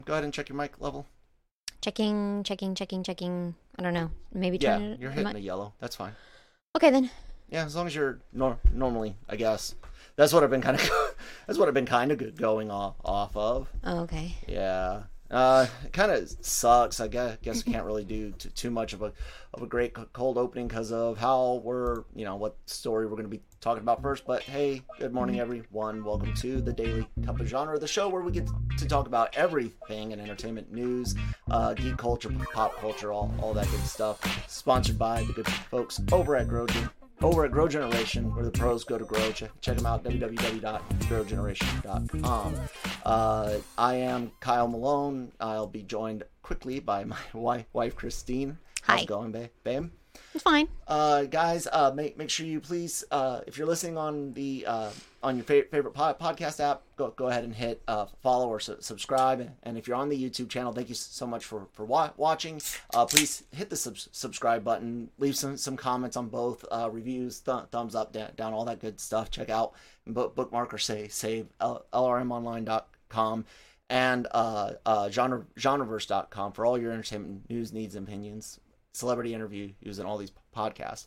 Go ahead and check your mic level. Checking. I don't know. Maybe Yeah, turn it. you're hitting the yellow. That's fine. Okay then. Yeah, as long as you're normally, I guess. That's what I've been kind of. That's what I've been kind of going off of. Oh, okay. Yeah. It kind of sucks. I guess we can't really do too much of a great cold opening because of how we're, what story we're going to be talking about first. But hey, good morning, everyone. Welcome to the Daily Cup of Genre, the show where we get to talk about everything in entertainment news, geek culture, pop culture, all that good stuff. Sponsored by the good folks over at Grow Generation, where the pros go to grow. Check them out, www.growgeneration.com. I am Kyle Malone. I'll be joined quickly by my wife Christine. Hi. How's it going, babe? It's fine. Guys, make sure you please, if you're listening on the on your favorite podcast app, go ahead and hit follow or subscribe. And if you're on the YouTube channel, thank you so much for watching. Please hit the subscribe button. Leave some comments on both, reviews, thumbs up, down, all that good stuff. Check out bookmark or save lrmonline.com and genreverse.com for all your entertainment news, needs, and opinions. Celebrity interviews and all these podcasts.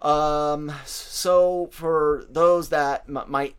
So for those that might,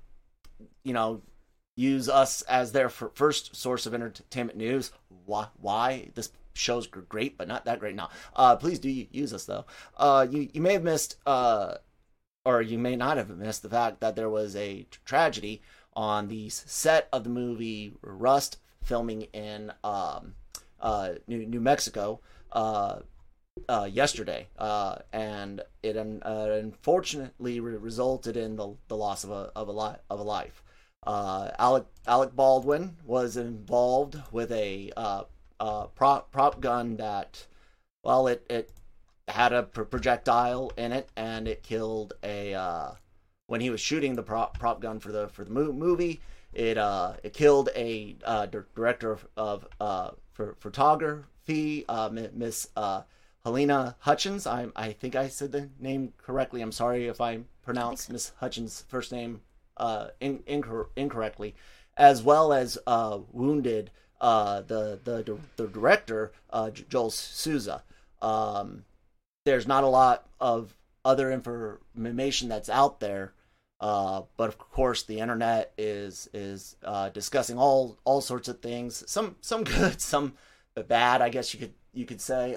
use us as their first source of entertainment news, why this show's great but not that great now. Please do use us though. You may have missed, or you may not have missed the fact that there was a tragedy on the set of the movie Rust, filming in New Mexico. Yesterday, and it unfortunately resulted in the loss of a life. Alec Baldwin was involved with a prop gun that, well, it had a projectile in it, and it killed when he was shooting the prop gun for the movie. It killed a director of photography, Miss Helena Hutchins. I think I said the name correctly. I'm sorry if I pronounced Miss Hutchins' first name incorrectly, as well as wounded the director, Joel Souza. There's not a lot of other information that's out there, but of course the internet is discussing all sorts of things. Some good, some bad, I guess you could say.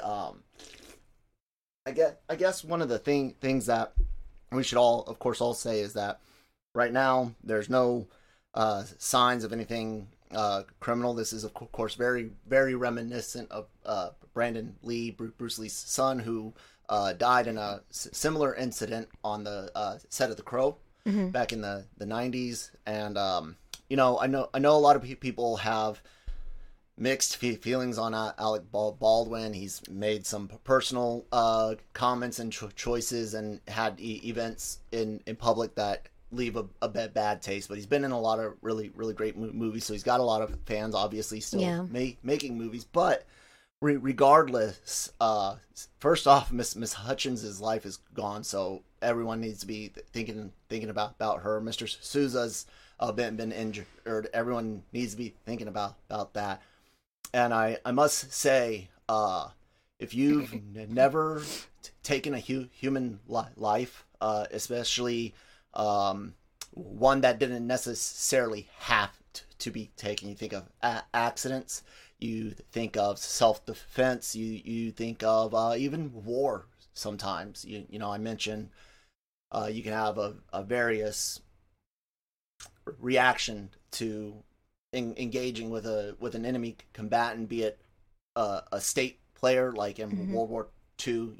I guess one of the things that we should all say is that right now there's no signs of anything criminal. This is of course very, very reminiscent of Brandon Lee, Bruce Lee's son, who died in a similar incident on the set of The Crow back in the 90s. And I know a lot of people have mixed feelings on Alec Baldwin. He's made some personal comments and choices, and had events in public that leave a bad taste. But he's been in a lot of really, really great movies, so he's got a lot of fans, obviously, still making movies. But regardless, first off, Miss Hutchins' life is gone, so everyone needs to be thinking about her. Mr. Souza's been injured. Everyone needs to be thinking about that. And I must say, if you've never taken a human life, especially one that didn't necessarily have to be taken, you think of accidents, you think of self-defense, you think of even war sometimes. I mentioned you can have a various reaction to engaging with an enemy combatant, be it a state player like in World War II,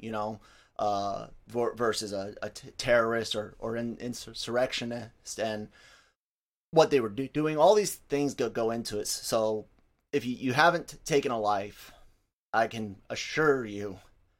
versus a terrorist or an insurrectionist, and what they were doing. All these things go into it. So if you haven't taken a life, I can assure you,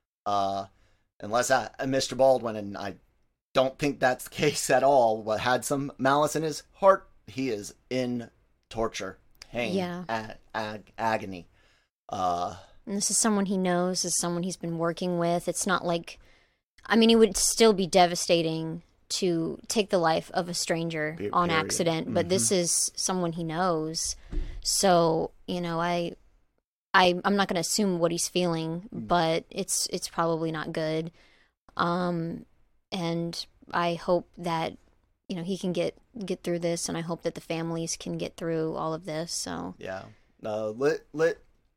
unless Mr. Baldwin, and I don't think that's the case at all, but had some malice in his heart, he is in torture, pain, agony. And this is someone he knows, this is someone he's been working with. It's not like, it would still be devastating to take the life of a stranger on accident, but this is someone he knows. So, I'm not going to assume what he's feeling, but it's probably not good. And I hope that, you know, he can get through this, and I hope that the families can get through all of this. So yeah, let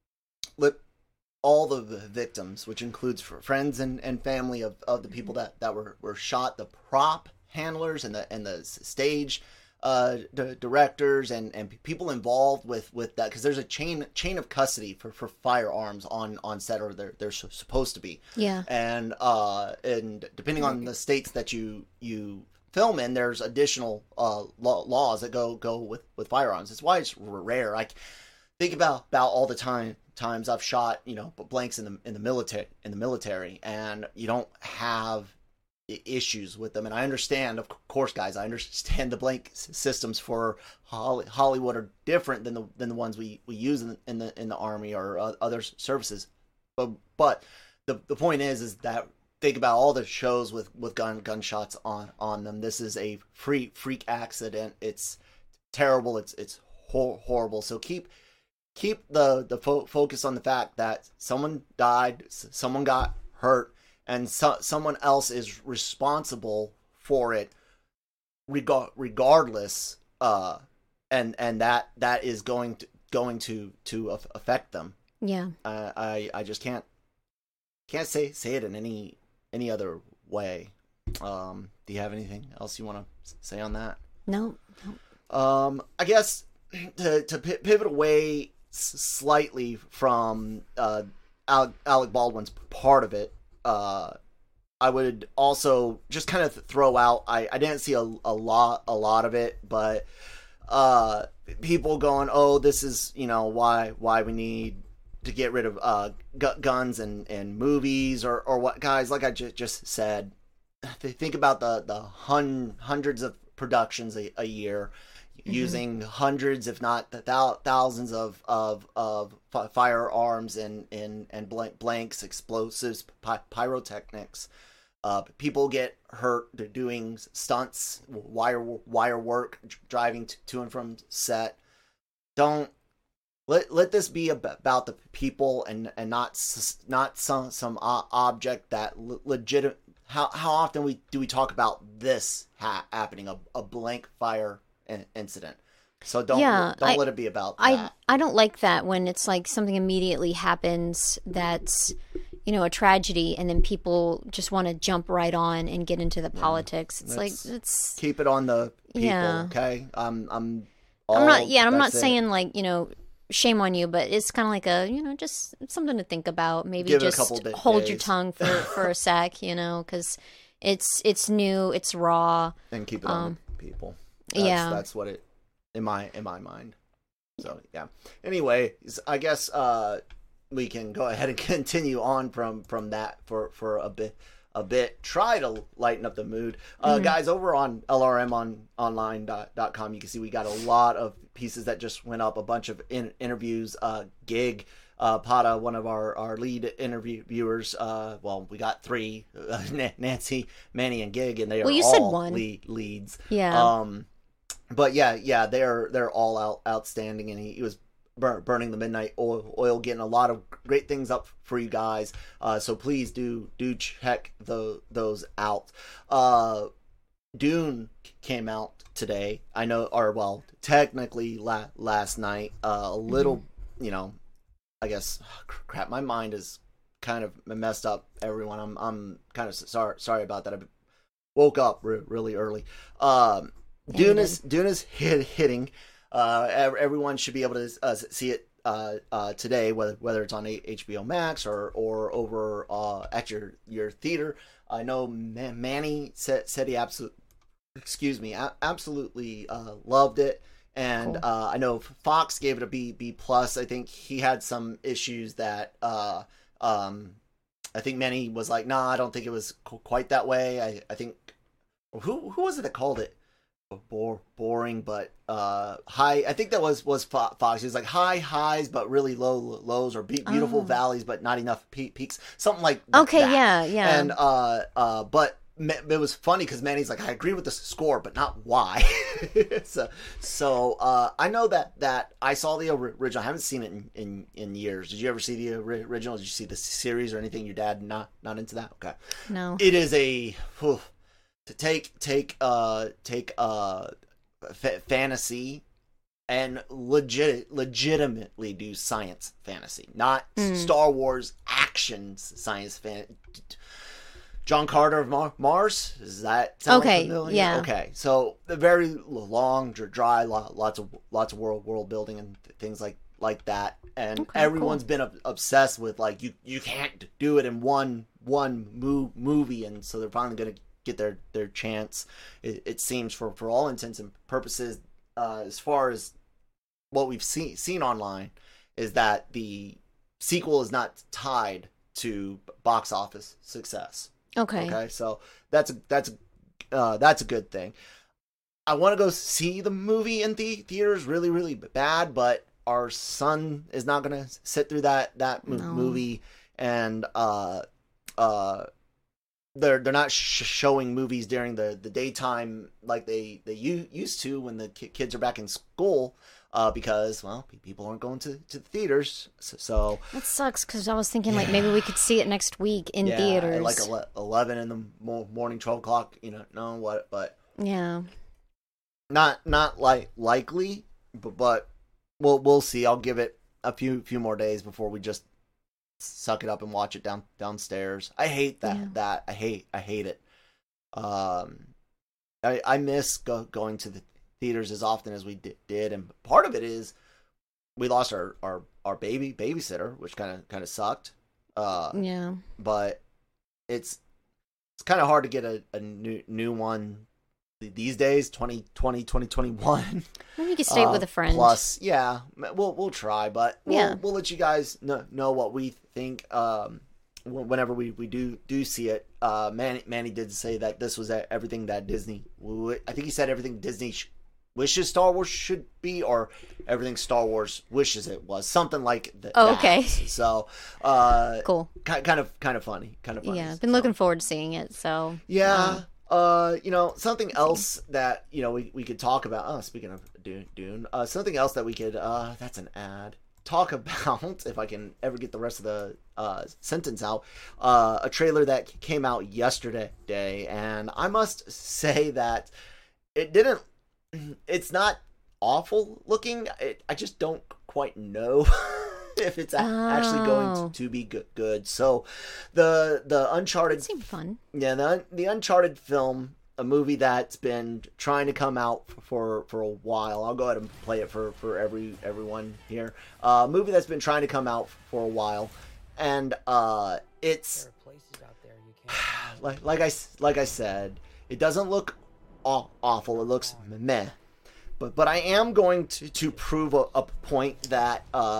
all the victims, which includes friends and family of the people that were shot, the prop handlers and the stage directors and people involved with that, because there's a chain of custody for firearms on set, or they're supposed to be. Yeah. And depending on the states that you film in, there's additional laws that go with firearms. It's why it's rare. I think about all the times I've shot, you know, blanks in the military, and you don't have issues with them. And I understand, of course, guys, I understand the blank systems for Hollywood are different than the ones we use in the Army or other services. But the point is that think about all the shows with gunshots on them. This is a freak accident. It's terrible. It's horrible. So keep the focus on the fact that someone died, someone got hurt, and someone else is responsible for it, regardless. And that is going to affect them. Yeah. I just can't say it in any other way. Do you have anything else you want to say on that? No. I guess to pivot away slightly from Alec Baldwin's part of it, I would also just kind of throw out, I didn't see a lot of it, but people going, oh, this is, you know, why we need to get rid of guns and movies or what. Guys, like I just said, think about the hundreds of productions a year, using hundreds, if not thousands of firearms and blanks, explosives, pyrotechnics. People get hurt doing stunts, wire work, driving to and from set. Don't let this be about the people and not some object that legit. How often do we talk about this happening, a blank fire incident? So don't let it be about that. I don't like that when it's like something immediately happens that's, you know, a tragedy, and then people just want to jump right on and get into the politics. It's keep it on the people. Yeah. Okay. I'm not saying, like, you know, shame on you, but it's kind of like a, you know, just something to think about. Maybe give just hold your tongue for a sec, you know, because it's new, it's raw, and keep it on the people. That's what it in my mind. So yeah. Anyway, I guess we can go ahead and continue on from that for a bit. Try to lighten up the mood. Guys, over on lrmonline.com, you can see we got a lot of pieces that just went up, a bunch of interviews. Gig Pata, one of our lead interviewers, well, we got three, Nancy, Manny, and Gig, and they are said all one. leads. Yeah. But yeah, they're all outstanding, and he was burning the midnight oil, getting a lot of great things up for you guys. So please do check those out. Dune came out today. I know, or well, technically last night. A little, you know, I guess, crap. My mind is kind of messed up. Everyone, I'm kind of sorry about that. I woke up really early. Dune is hitting. Everyone should be able to see it today, whether it's on HBO Max or over at your theater. I know Manny said he absolutely loved it, and cool. I know Fox gave it a B plus. I think he had some issues that I think Manny was like, nah, I don't think it was quite that way. I think who was it that called it boring, but high. I think that was Fox. He was like high highs but really low lows, or beautiful valleys but not enough peaks, something like okay, that. yeah. And but it was funny because Manny's like, I agree with the score, but not why. so I know that I saw the original. I haven't seen it in years. Did you ever see the original? Did you see the series or anything? Your dad not into that? Okay. No. It is to take fantasy and legitimately do science fantasy, not Star Wars action science fan. John Carter of Mars, does that sound familiar? Yeah. Okay, so the very long, dry, lots of world building and things like that, and everyone's been obsessed with like you can't do it in one movie, and so they're finally gonna get their chance. It seems for all intents and purposes, as far as what we've seen online, is that the sequel is not tied to box office success. Okay, so that's a good thing. I want to go see the movie in theaters really, really bad, but our son is not going to sit through that movie, and they're not showing movies during the daytime like they used to when the kids are back in school. Because, well, people aren't going to the theaters, so... That sucks, because I was thinking, like, maybe we could see it next week in theaters. Like 11 in the morning, 12 o'clock, no, what, but... Yeah. Not likely, but we'll see. I'll give it a few more days before we just suck it up and watch it downstairs. I hate that. I hate it. I miss going to the theaters as often as we did, and part of it is we lost our babysitter, which kind of sucked. But it's kind of hard to get a new one these days, 2020, 2021. Maybe you could stay with a friend. Plus, yeah, we'll try, but we'll let you guys know what we think whenever we do see it. Manny did say that this was everything that Disney. I think he said everything Disney wishes Star Wars should be, or everything Star Wars wishes it was, something like that. Oh, okay. So, cool. Kind of funny. Yeah, I've been looking forward to seeing it. So yeah. Something else that we could talk about. Oh, speaking of Dune, something else that we could. That's an ad. Talk about, if I can ever get the rest of the sentence out. A trailer that came out yesterday, and I must say that it didn't. It's not awful looking. I just don't quite know if it's actually going to be good. So the Uncharted seemed fun. Yeah, the Uncharted film, a movie that's been trying to come out for a while. I'll go ahead and play it for everyone here. A movie that's been trying to come out for a while, and it's there are places out there you can't like I said, it doesn't look awful. It looks meh. But I am going to prove a point that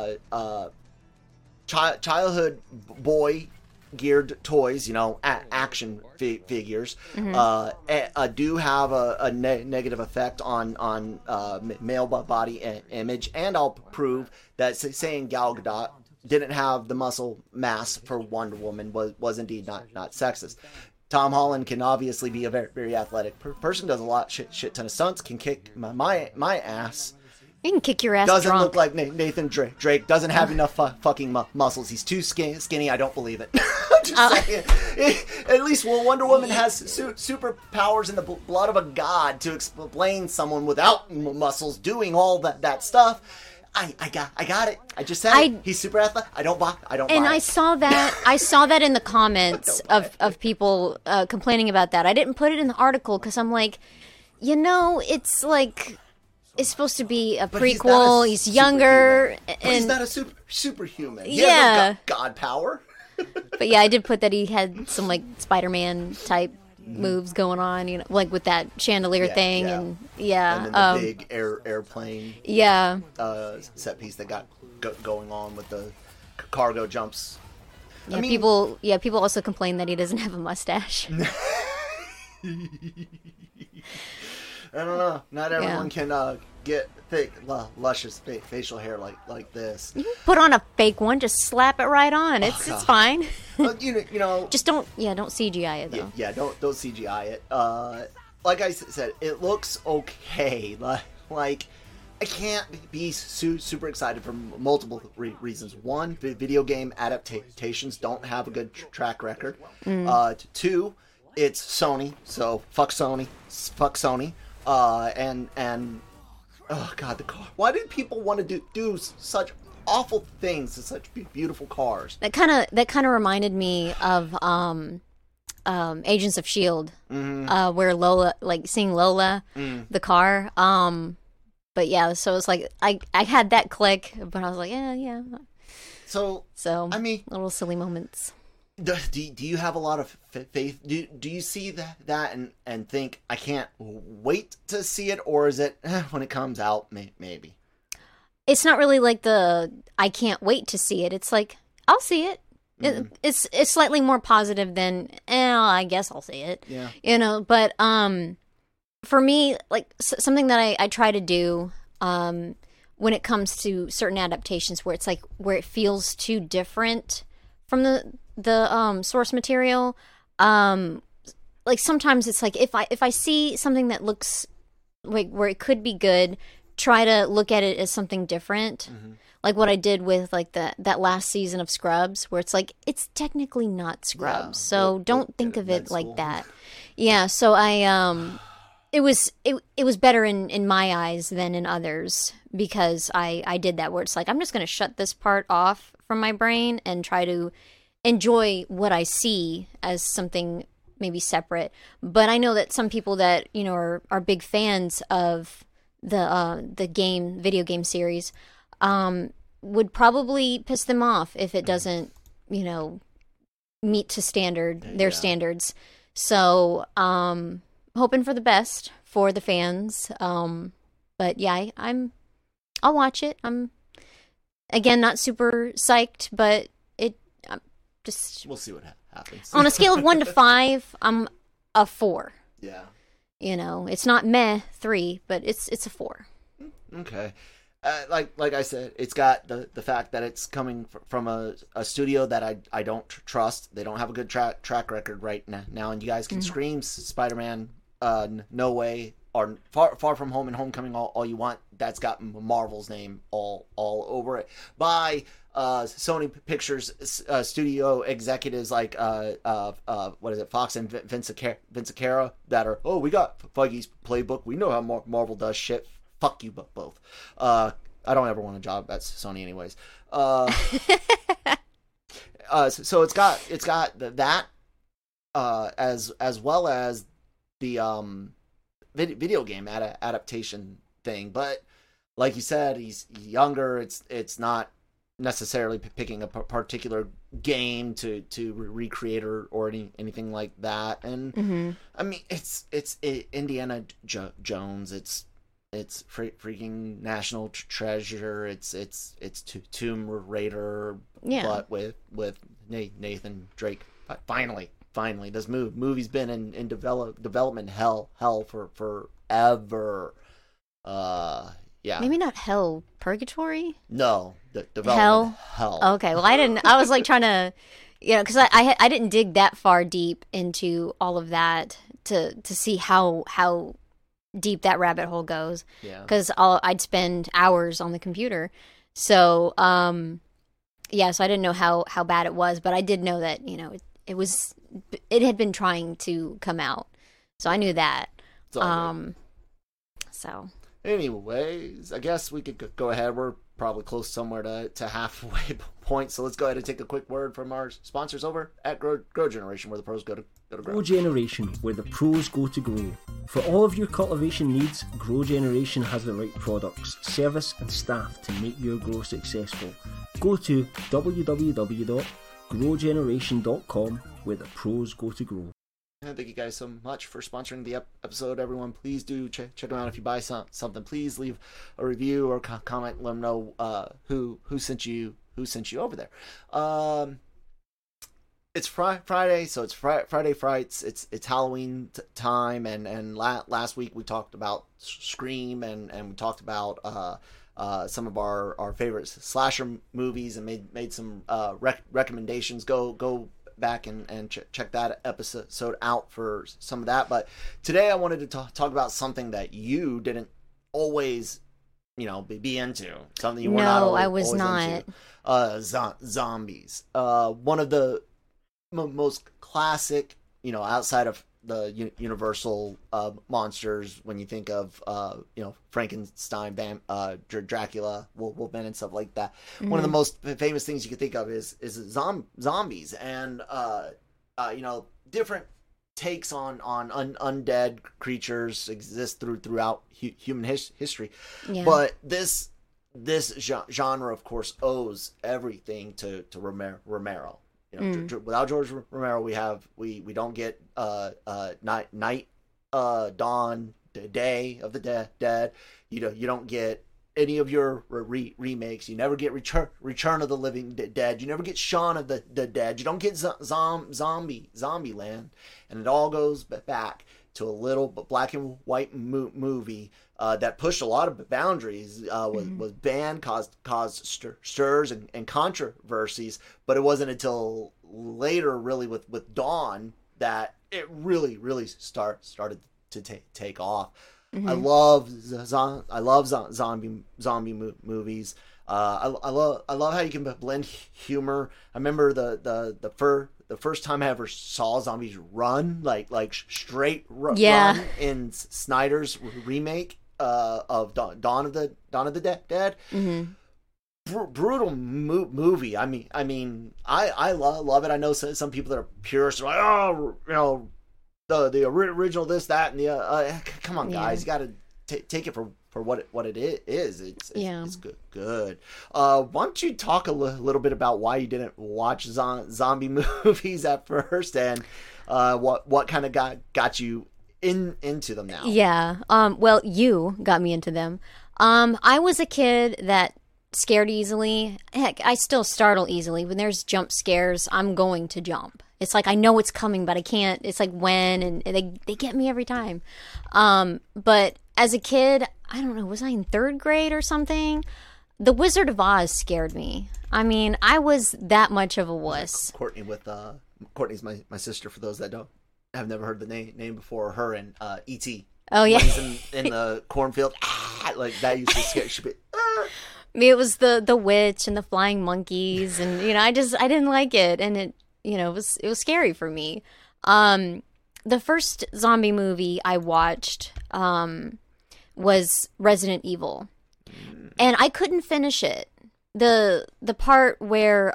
childhood boy geared toys, action figures, do have a negative effect on male body image, and I'll prove that saying Gal Gadot didn't have the muscle mass for Wonder Woman was indeed not sexist. Tom Holland can obviously be a very, very athletic person, does a lot shit ton of stunts, can kick my ass. He can kick your ass doesn't drunk. Look like Nathan Drake, doesn't have enough fucking muscles. He's too skinny, I don't believe it. Just saying. At least Wonder Woman has superpowers in the blood of a god to explain someone without muscles doing all that stuff. I got it. I just said it. He's super athletic. I don't buy it. And I saw that in the comments of people complaining about that. I didn't put it in the article because I'm like, it's like it's supposed to be a prequel. He's younger, and he's not a superhuman. He has no god power. But yeah, I did put that he had some like Spider-Man type moves going on, like with that chandelier thing, and then the big airplane set piece that got going on with the cargo jumps. Yeah, people also complain that he doesn't have a mustache. I don't know. Not everyone can get thick, luscious facial hair like this. You can put on a fake one, just slap it right on. It's fine. You know, Just don't CGI it though. yeah, don't CGI it. Like I said, it looks okay. Like I can't be super excited for multiple reasons. One, video game adaptations don't have a good track record. Two, it's Sony, so fuck Sony, and oh god, the car. Why do people want to do such awful things to such beautiful cars? That kind of reminded me of Agents of Shield, where Lola, like seeing Lola, the car. But yeah, so it's like I had that click, but I was like, yeah. So I mean, little silly moments. Do you have a lot of faith? Do you see that and think I can't wait to see it, or is it when it comes out maybe? It's not really like the I can't wait to see it. It's like I'll see it. It's slightly more positive than I guess I'll see it. Yeah, you know. But for me, like something that I try to do when it comes to certain adaptations, where it's like where it feels too different from the source material. Like sometimes it's like if I see something that looks like where it could be good, try to look at it as something different. Like what I did with like that last season of Scrubs, where it's like it's technically not Scrubs, so don't think of it like that. Yeah, so it was better in my eyes than in others, because I did that, where it's like I'm just going to shut this part off from my brain and try to enjoy what I see as something maybe separate. But I know that some people that, you know, are big fans of the video game series, would probably piss them off if it doesn't, you know, meet to their standards. So, hoping for the best for the fans. But yeah, I'll watch it. I'm again not super psyched, but we'll see what happens. On a scale of 1 to 5, I'm a 4. Yeah. You know, it's not meh 3, but it's a 4. Okay. Like I said, it's got the fact that it's coming from a studio that I don't trust. They don't have a good track record right now, and you guys can scream Spider-Man, No Way, or Far From Home and Homecoming all you want. That's got Marvel's name all over it by Sony Pictures studio executives like what is it, Fox and Vince Accara, that are, we got Feige's playbook. We know how Marvel does shit. Fuck you both. I don't ever want a job at Sony anyways. So it's got that as well as the video game adaptation thing. But like you said, he's younger. It's not necessarily picking a particular game to recreate or anything like that. And I mean, it's Indiana Jones. It's freaking national treasure. It's Tomb Raider, but with Nathan Drake. Finally, this movie's been in development hell for forever. Yeah. Maybe not hell, purgatory? No, development hell. Okay, well I was like trying to, because I didn't dig that far deep into all of that to see how deep that rabbit hole goes. Yeah. Because I'd spend hours on the computer. So, so I didn't know how bad it was, but I did know that, it had been trying to come out. So I knew that. So. Anyways, I guess we could go ahead. We're probably close somewhere to halfway point. So let's go ahead and take a quick word from our sponsors over at Grow Generation, where the pros go to grow. Grow Generation, where the pros go to grow. For all of your cultivation needs, Grow Generation has the right products, service and staff to make your grow successful. Go to www.growgeneration.com, where the pros go to grow. Thank you guys so much for sponsoring the episode. Everyone, please do check them out. If you buy something, please leave a review or comment. Let them know who sent you over there. It's Friday, so it's Friday Frights. It's Halloween time, and last week we talked about Scream, and we talked about some of our favorite slasher movies, and made some recommendations. Go back and check that episode out for some of that. But today I wanted to talk about something that you didn't always, be into. Something you were not always, I was not. Into. Zombies. One of the most classic, outside of the Universal monsters, when you think of Frankenstein, Dracula, Wolfman, and stuff like that. Mm-hmm. One of the most famous things you can think of is zombies, and different takes on undead creatures exist throughout human history. Yeah. But this genre, of course, owes everything to Romero. Without George Romero, we don't get night, dawn, day of the dead. You don't get any of your remakes. You never get Return of the Living Dead. You never get Shaun of the Dead. You don't get Zombieland, and it all goes back to a little black and white movie that pushed a lot of boundaries, was banned, caused stirs and controversies, but it wasn't until later, really, with Dawn, that it really started to take off. Mm-hmm. I love zombie movies. I love how you can blend humor. I remember the first time I ever saw zombies run, like straight run in Snyder's remake of Dawn of the Dead. Mm-hmm. Brutal movie. I mean, I love it. I know some people that are purists are like, the original this, that, and the come on, guys, you got to take it for what it is. It's good. Why don't you talk a little bit about why you didn't watch zombie movies at first, and what kind of got you into them now? Yeah. Well, you got me into them. I was a kid that scared easily. Heck, I still startle easily. When there's jump scares, I'm going to jump. It's like I know it's coming, but I can't. It's like when, and they get me every time. But as a kid, I don't know, was I in 3rd grade or something? The Wizard of Oz scared me. I mean, I was that much of a wuss. Courtney's my sister, for those that have never heard the name before. Her and E.T. Oh, yeah. in the cornfield. Like, that used to scare. She'd be, It was the witch and the flying monkeys, and I didn't like it, and it it was scary for me. The first zombie movie I watched was Resident Evil, and I couldn't finish it. The part where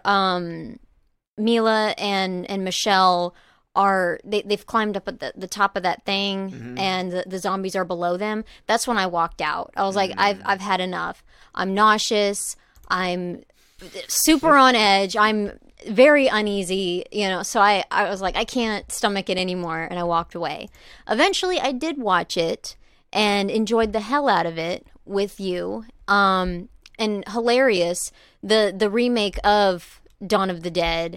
Mila and Michelle they've climbed up at the top of that thing, mm-hmm. and the zombies are below them. That's when I walked out. I was like, I've had enough. I'm nauseous. I'm super on edge. I'm very uneasy, so I was like, I can't stomach it anymore, and I walked away. Eventually, I did watch it and enjoyed the hell out of it with you. And hilarious, the remake of Dawn of the Dead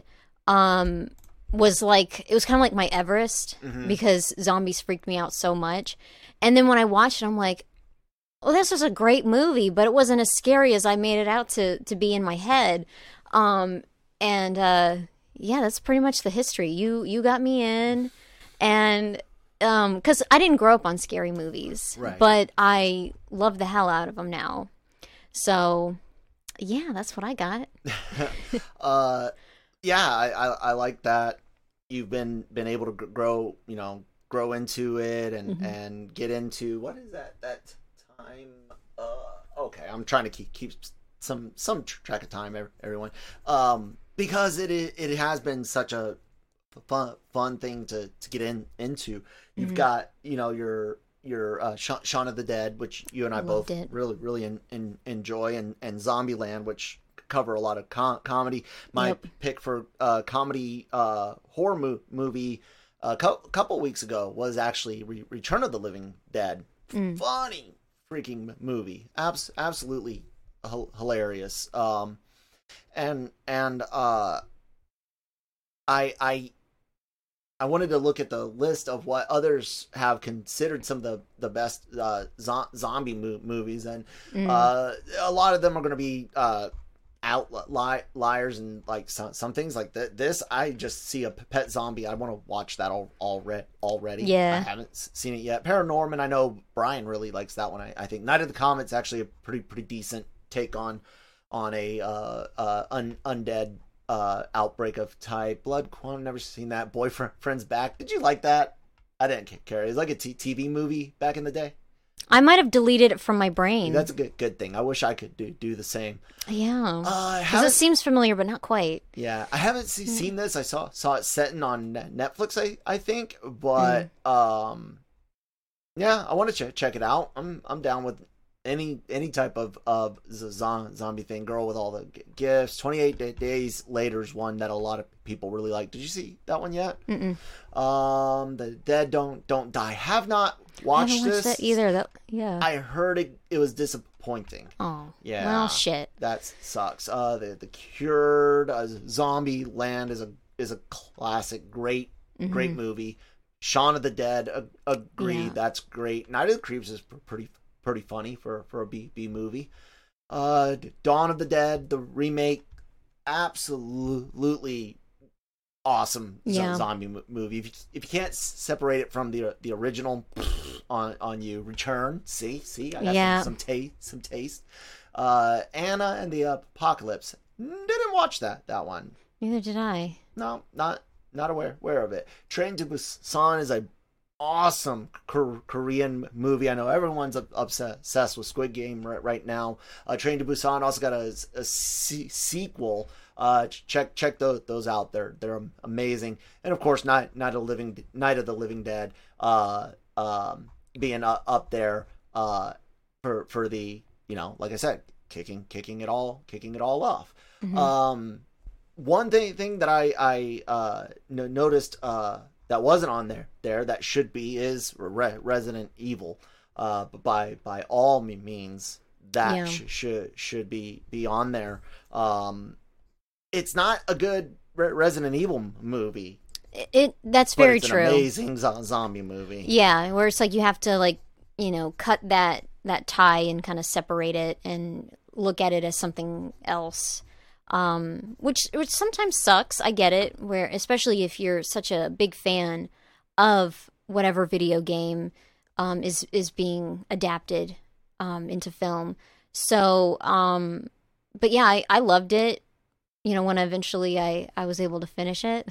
was like, it was kind of like my Everest, mm-hmm. because zombies freaked me out so much. And then when I watched it, I'm like, well, this was a great movie, but it wasn't as scary as I made it out to be in my head. And that's pretty much the history. You got me in, and because I didn't grow up on scary movies, right. But I love the hell out of them now. So, yeah, that's what I got. I like that you've been able to grow into it and mm-hmm. and get into, what is that time? Okay, I'm trying to keep some track of time, everyone. Because it has been such a fun thing to get into. You've mm-hmm. got your Shaun of the Dead, which you and I both really enjoy, and Zombieland, which cover a lot of comedy. My pick for comedy horror movie a couple weeks ago was actually Return of the Living Dead. Funny freaking movie, absolutely hilarious. I wanted to look at the list of what others have considered some of the best zombie movies, and a lot of them are going to be outliers and like some things like this. I just see a pet zombie. I want to watch that already. Yeah. I haven't seen it yet. Paranorman, I know Brian really likes that one. I think Night of the Comet's actually a pretty decent take on a undead outbreak of type. Blood Quantum, never seen that. Boyfriend's Back. Did you like that? I didn't care. It was like a TV movie back in the day. I might have deleted it from my brain. That's a good thing. I wish I could do the same. Yeah, because it seems familiar, but not quite. Yeah, I haven't seen this. I saw it setting on Netflix, I think, but yeah, I want to check it out. I'm down with any type of zombie thing. Girl with all the gifts. 28 Days Later is one that a lot of people really like. Did you see that one yet? Mm-mm. The Dead Don't Die. Have not watched I haven't watched this that either. Yeah. I heard it was disappointing. Oh. Yeah. Well, shit. That sucks. The Cured, Zombie Land is a classic, great movie. Shaun of the Dead, agreed. Yeah. That's great. Night of the Creeps is pretty funny for a B movie. Dawn of the Dead, the remake, absolutely awesome zombie movie. If you can't separate it from the original, on you. Return, see, I got some taste. Anna and the Apocalypse, didn't watch that one. Neither did I. No, not aware of it. Train to Busan is a awesome Korean movie. I know everyone's obsessed with Squid Game right now. Train to Busan also got a sequel. Check those out. They're amazing. And of course, Night of the Living Dead being up there for the, like I said, kicking it all off. Mm-hmm. One thing that I noticed that wasn't on there that should be is Resident Evil. But by all means, that should be on there. It's not a good Resident Evil movie. That's very true. An amazing zombie movie. Yeah, where it's like you have to cut that tie and kind of separate it and look at it as something else. Which sometimes sucks. I get it. Where especially if you're such a big fan of whatever video game is being adapted into film. So, but yeah, I loved it. When eventually I was able to finish it.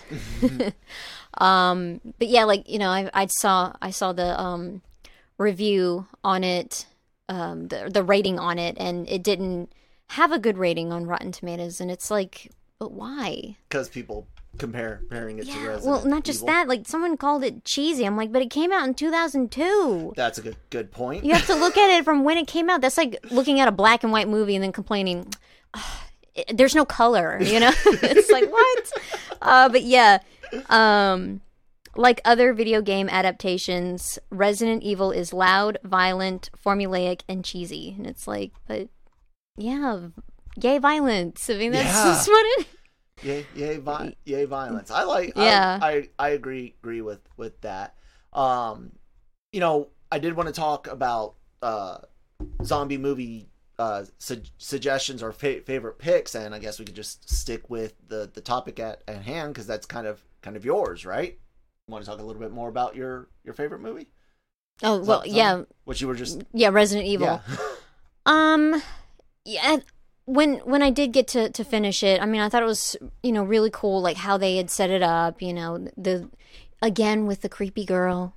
But yeah, I saw the review on it, the rating on it, and it didn't have a good rating on Rotten Tomatoes, and it's like, but why? Because people comparing it to Resident well, not just Evil. that. Like, someone called it cheesy. I'm like, but it came out in 2002. That's a good point. You have to look at it from when it came out. That's like looking at a black and white movie and then complaining, there's no color, It's like, what? But yeah, like other video game adaptations, Resident Evil is loud, violent, formulaic, and cheesy. And it's like, but yeah, yay violence. I mean, that's just what it. Yay violence. I like. Yeah. I agree with that. I did want to talk about zombie movie suggestions or favorite picks, and I guess we could just stick with the topic at hand, because that's kind of yours, right? You want to talk a little bit more about your favorite movie? Oh, well, yeah. What you were just... Yeah, Resident Evil. Yeah. Yeah, when I did get to finish it, I mean, I thought it was, really cool, like how they had set it up, again with the creepy girl,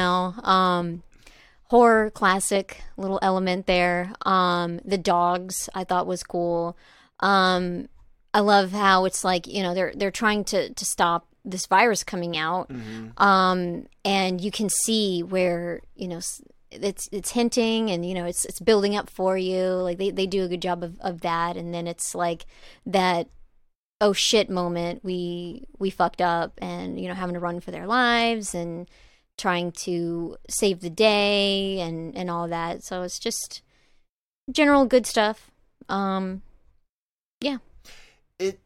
horror classic little element there. The dogs I thought was cool. I love how it's like, they're trying to stop this virus coming out. Mm-hmm. And you can see where, it's hinting, and it's building up for you. Like they do a good job of that. And then it's like that oh shit moment, we fucked up, and having to run for their lives and trying to save the day and all that. So it's just general good stuff. Yeah.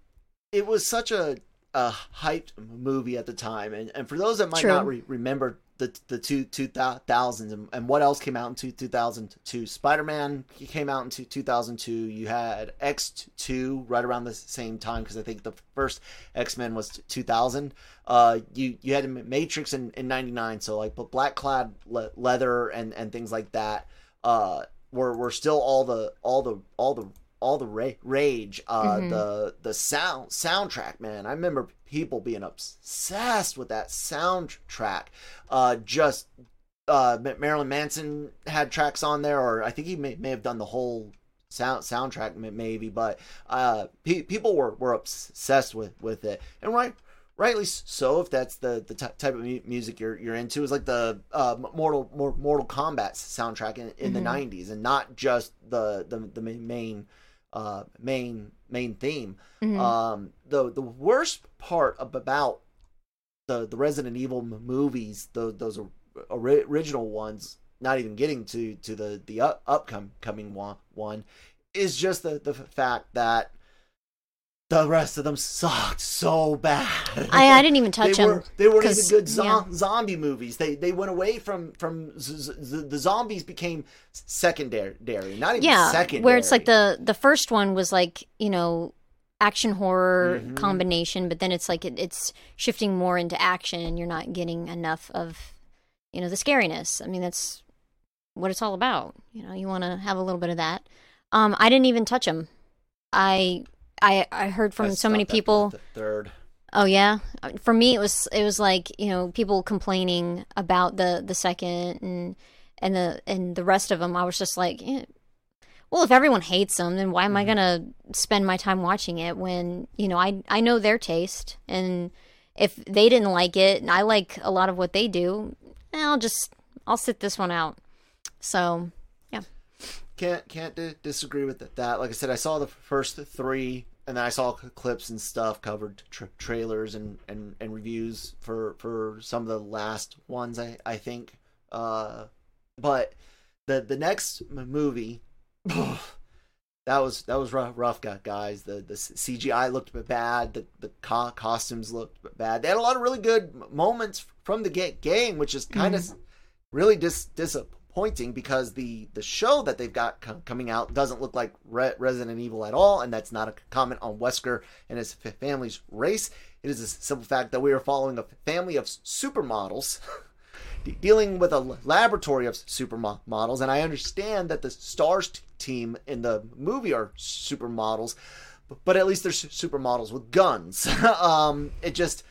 It was such a hyped movie at the time, and for those that might not remember the 2000s, and what else came out in 2002? Spider-Man came out in 2002. You had X2 right around the same time, because I think the first X-Men was 2000. You had Matrix in 99, so like, but black clad leather and things like that were still all the rage. The soundtrack, man. I remember people being obsessed with that soundtrack. Marilyn Manson had tracks on there, or I think he may have done the whole soundtrack maybe, but people were obsessed with it, and rightly so, if that's the type of music you're into. Is like the Mortal Kombat soundtrack in the 90s, and not just the main theme. The worst part one the Resident Evil movies, those original ones, not even getting to the upcoming one, is just the fact that the rest of them sucked so bad. I didn't even touch them. They weren't even good zombie movies. They went away from the zombies, became secondary, not even secondary. Where it's like the first one was like, you know, action horror combination, but then it's like it's shifting more into action, and you're not getting enough of, you know, the scariness. I mean, that's what it's all about. You know, you want to have a little bit of that. I didn't even touch them. I heard from so many people. The third. Oh yeah, for me it was like, you know, people complaining about the second and the rest of them. I was just like, well, if everyone hates them, then why am I gonna spend my time watching it when, you know, I know their taste, and if they didn't like it and I like a lot of what they do, I'll sit this one out. So yeah, can't disagree with that. Like I said, I saw the first three, and then I saw clips and stuff, covered trailers and reviews for some of the last ones, I think. But the next movie, that was rough, guys. The CGI looked bad. The costumes looked bad. They had a lot of really good moments from the game, which is kind of really disappointing, because the show that they've got coming out doesn't look like Resident Evil at all, and that's not a comment on Wesker and his family's race. It is a simple fact that we are following a family of supermodels dealing with a laboratory of supermodels, and I understand that the STARS team in the movie are supermodels, but at least they're supermodels with guns. It just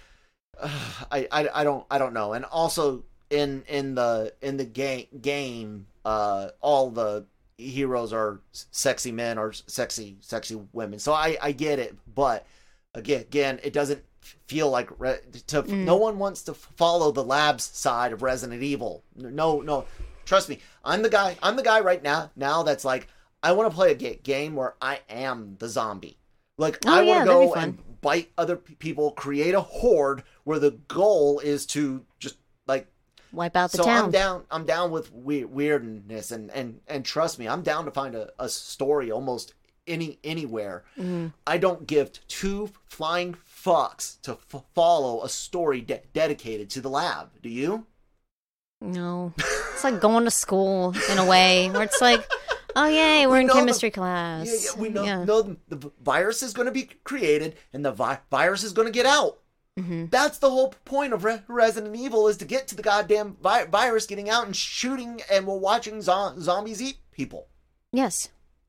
I don't know. And also in the game, all the heroes are sexy men or sexy women. So I get it, but again, it doesn't feel like no one wants to follow the labs side of Resident Evil. No, trust me. I'm the guy right now that's like, I want to play a game where I am the zombie. Like, I want to go and bite other people, create a horde where the goal is to just like wipe out the town. I'm down with weirdness, and trust me, I'm down to find a story almost anywhere. I don't give two flying fucks to follow a story dedicated to the lab. Do you? No. It's like going to school in a way where it's like, oh yay, we're in chemistry class. Yeah, we know the virus is going to be created, and the virus is going to get out. That's the whole point of Resident Evil, is to get to the goddamn virus getting out and shooting, and we're watching zombies eat people. Yes.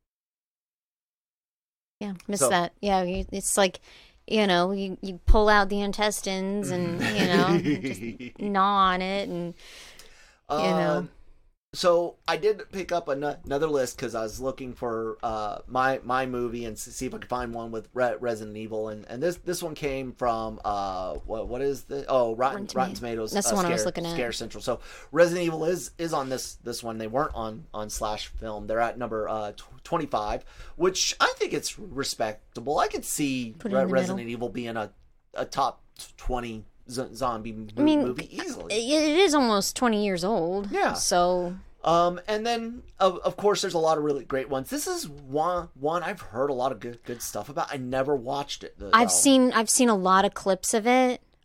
Yeah, that. Yeah, it's like, you know, you pull out the intestines and, you know, just gnaw on it, and, you know. So I did pick up another list because I was looking for my movie and see if I could find one with Resident Evil, and this one came from what is the Rotten Tomatoes. That's the one I was looking at. Scare Central. So Resident Evil is on this one. They weren't on Slash Film. They're at number 25, which I think it's respectable. I could see Resident Evil being a top 20 zombie movie easily. It is almost 20 years old. Yeah. So. And then of course there's a lot of really great ones. This is one I've heard a lot of good stuff about. I never watched it though. I've seen a lot of clips of it.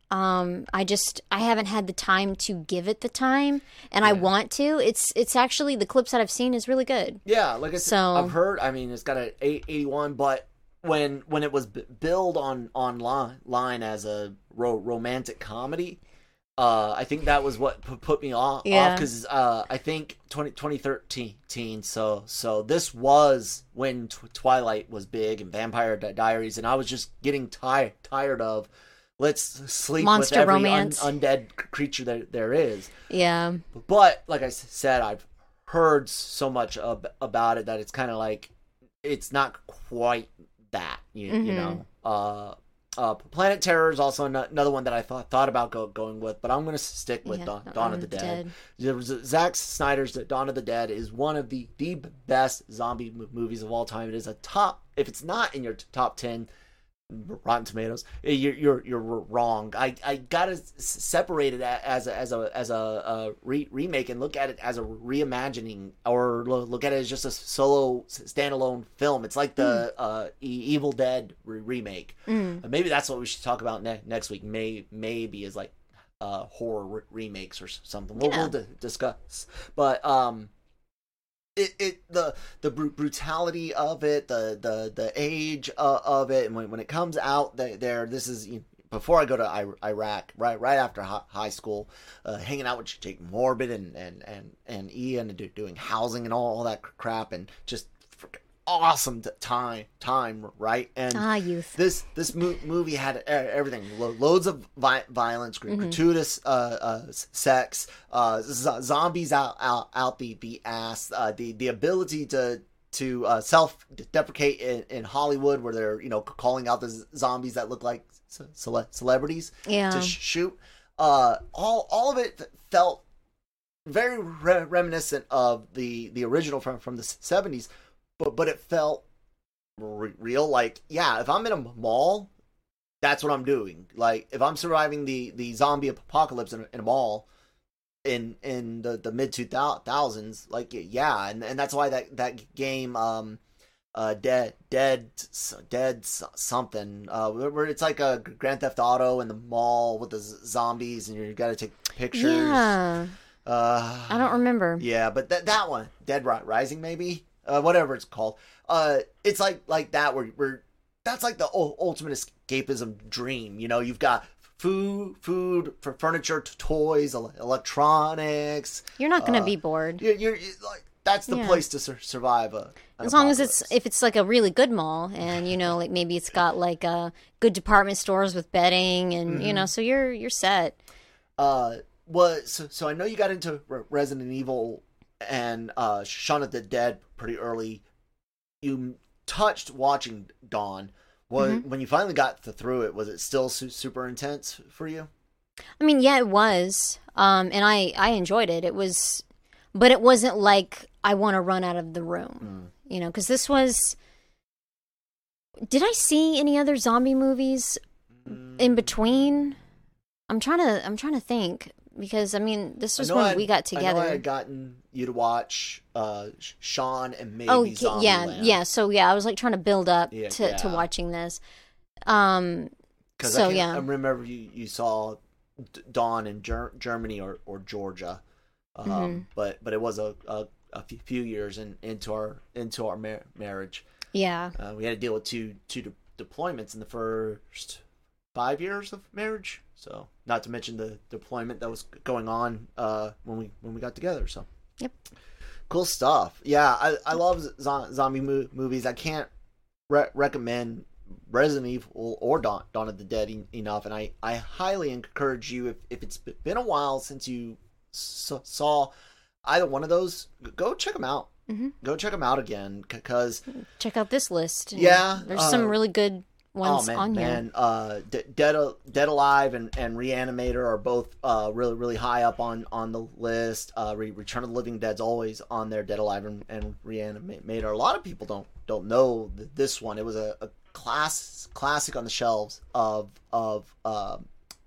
I haven't had the time to give it the time, and I want to. It's actually, the clips that I've seen is really good. Yeah, like I said, I've heard. I mean, it's got an 81, but when it was billed online as a romantic comedy, I think that was what put me off. Because I think 2013. So this was when Twilight was big and Vampire Diaries, and I was just getting tired of. Let's sleep monster with every romance. Undead creature that there is. Yeah. But like I said, I've heard so much about it that it's kind of like it's not quite that. You know. Planet Terror is also another one that I thought about going with, but I'm going to stick with Dawn of the Dead. Zack Snyder's Dawn of the Dead is one of the best zombie movies of all time. It is a top. If it's not in your top 10. Rotten Tomatoes, you're wrong. I gotta separate it as a remake and look at it as a reimagining, or look at it as just a solo standalone film. It's like the Evil Dead remake. Maybe that's what we should talk about next week. Maybe is like horror remakes or something. We'll discuss, but the brutality of it, the age of it, and when it comes out there, this is before I go to Iraq, right after high school, hanging out with Jake Morbid and Ian, and doing housing and all that crap, and just awesome time, right? And youth. This movie had everything, loads of violence, gratuitous sex, zombies out the ass, the ability to self-deprecate in Hollywood, where they're calling out the zombies that look like celebrities to shoot. All of it felt very reminiscent of the original from the 70s. But it felt real. Like, yeah, if I'm in a mall, that's what I'm doing. Like, if I'm surviving the zombie apocalypse in a mall in the mid 2000s, like, yeah, and that's why that game dead something where it's like a Grand Theft Auto in the mall with the zombies, and you got to take pictures. Yeah. I don't remember. Yeah, but that one, Dead Rising, maybe. Whatever it's called, it's like that where that's like the ultimate escapism dream. You've got food for furniture, toys, electronics. You're not gonna be bored. You're like, that's the place to survive as long as it's like a really good mall, and like maybe it's got like good department stores with bedding, and so you're set. So I know you got into Resident Evil and Shaun of the Dead pretty early. You touched watching Dawn. When you finally got through it, was it still super intense for you? I mean, yeah, it was, and I enjoyed it. But it wasn't like I want to run out of the room, because this was. Did I see any other zombie movies in between? I'm trying to think. Because, I mean, this was when we got together. I know I had gotten you to watch Shaun and maybe Zombieland. Yeah. So, I was, like, trying to build up to watching this. Because I remember you saw Dawn in Germany or Georgia. But it was a few years into our marriage. Yeah. We had to deal with two deployments in the first 5 years of marriage. So, not to mention the deployment that was going on when we got together. So, yep, cool stuff. Yeah, I love zombie movies. I can't recommend Resident Evil or Dawn of the Dead enough, and I highly encourage you, if it's been a while since you saw either one of those, go check them out. Go check them out again, because check out this list. Yeah, there's some really good ones on here. Dead Alive and Reanimator are both really high up on the list. Return of the Living Dead's always on there. Dead Alive and Reanimator. A lot of people don't know this one. It was a classic on the shelves of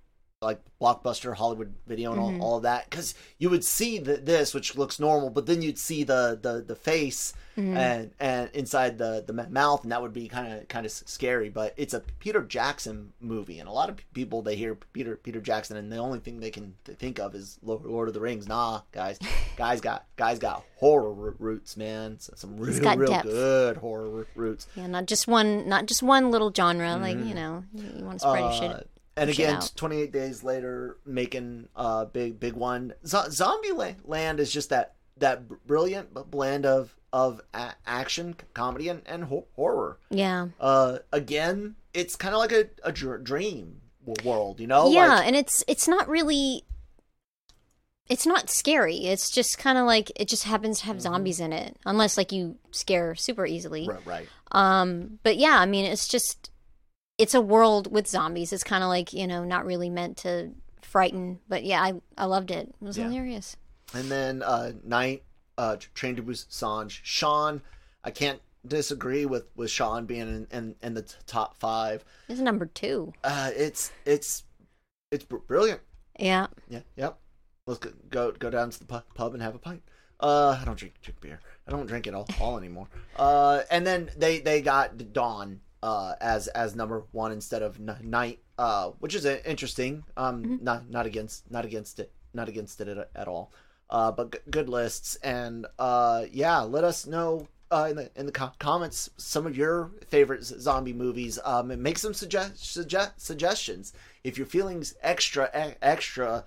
like Blockbuster, Hollywood Video, and all of that, because you would see this, which looks normal, but then you'd see the face and inside the mouth, and that would be kind of scary. But it's a Peter Jackson movie, and a lot of people, they hear Peter Jackson, and the only thing they can think of is Lord of the Rings. Nah, guys got horror roots, man. Some real good horror roots. Yeah, not just one little genre. Like, you know, you want to spread your shit. And again, 28 days later, making a big one. Zombie Land is just that brilliant blend of action, comedy, and horror. Yeah. Again, it's kind of like a dream world, you know? Yeah, and it's not really. It's not scary. It's just kind of like it just happens to have zombies in it, unless like you scare super easily. Right. But yeah, I mean, it's a world with zombies. It's kind of like, you know, not really meant to frighten. But yeah, I loved it. It was hilarious. And then Night, Train to Busan. Sean, I can't disagree with Sean being in the top 5. It's number 2. It's brilliant. Yeah. Yeah. Yep. Let's go down to the pub and have a pint. I don't drink beer. I don't drink it all anymore. And then they got Dawn as number 1 instead of Night, which is interesting. Not against it at all. But good lists, and let us know in the comments some of your favorite zombie movies. Make some suggestions if you're feeling extra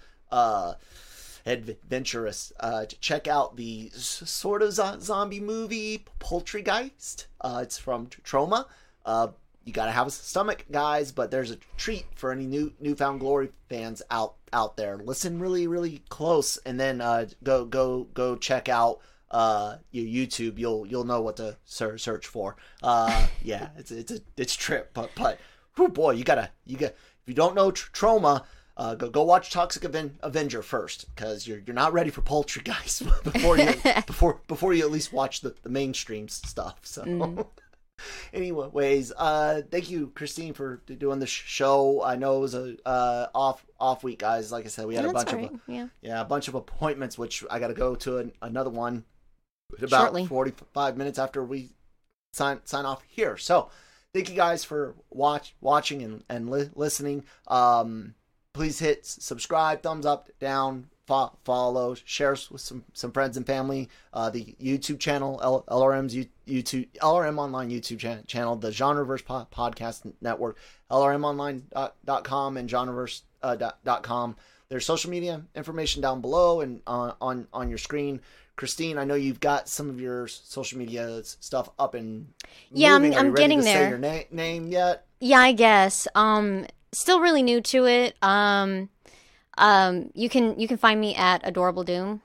adventurous. Check out the sort of zombie movie Poultrygeist. It's from Troma. You gotta have a stomach, guys, but there's a treat for any Newfound Glory fans out there. Listen really, really close, and then go check out your YouTube. You'll know what to search for. Yeah, it's a trip, but whoo boy, you gotta if you don't know Troma, go watch Toxic Avenger first, because you're not ready for Poultrygeist before you at least watch the mainstream stuff. So. Anyways, thank you, Christine, for doing the show. I know it was a off week, guys. Like I said, we had a bunch of appointments, which I got to go to another one about shortly. 45 minutes after we sign off here. So, thank you guys for watching and listening. Please hit subscribe, thumbs up, down, follow, share with some friends and family. The YouTube channel, LRM's YouTube, LRM Online YouTube channel, the Genreverse Podcast Network, LRMonline.com and Genreverse.com. There's social media information down below and on your screen. Christine, I know you've got some of your social media stuff up and moving. I'm getting there. Say your name yet? Yeah, I guess. Still really new to it. You can find me at Adorable Doom.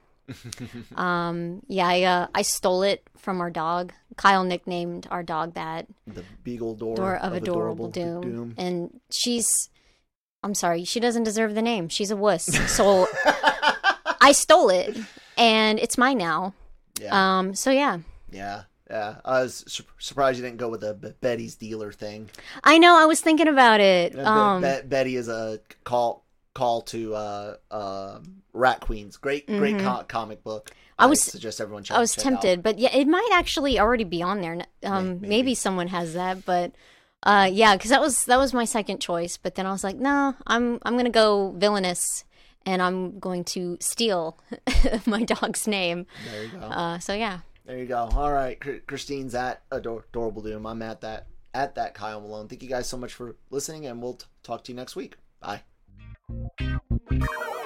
I stole it from our dog. Kyle nicknamed our dog that. The Beagle Door of Adorable Doom. And I'm sorry, she doesn't deserve the name. She's a wuss. So I stole it, and it's mine now. Yeah. Yeah. Yeah. I was surprised you didn't go with the Betty's Dealer thing. I know. I was thinking about it. Betty is a call to Rat Queens. Great comic book. I suggest everyone check. I was tempted, out. but yeah, it might actually already be on there. Maybe someone has that, but because that was my second choice. But then I was like, no, I'm gonna go villainous, and I'm going to steal my dog's name. There you go. So yeah. There you go. All right, Christine's at Adorable Doom. I'm at that Kyle Malone. Thank you guys so much for listening, and we'll talk to you next week. Bye.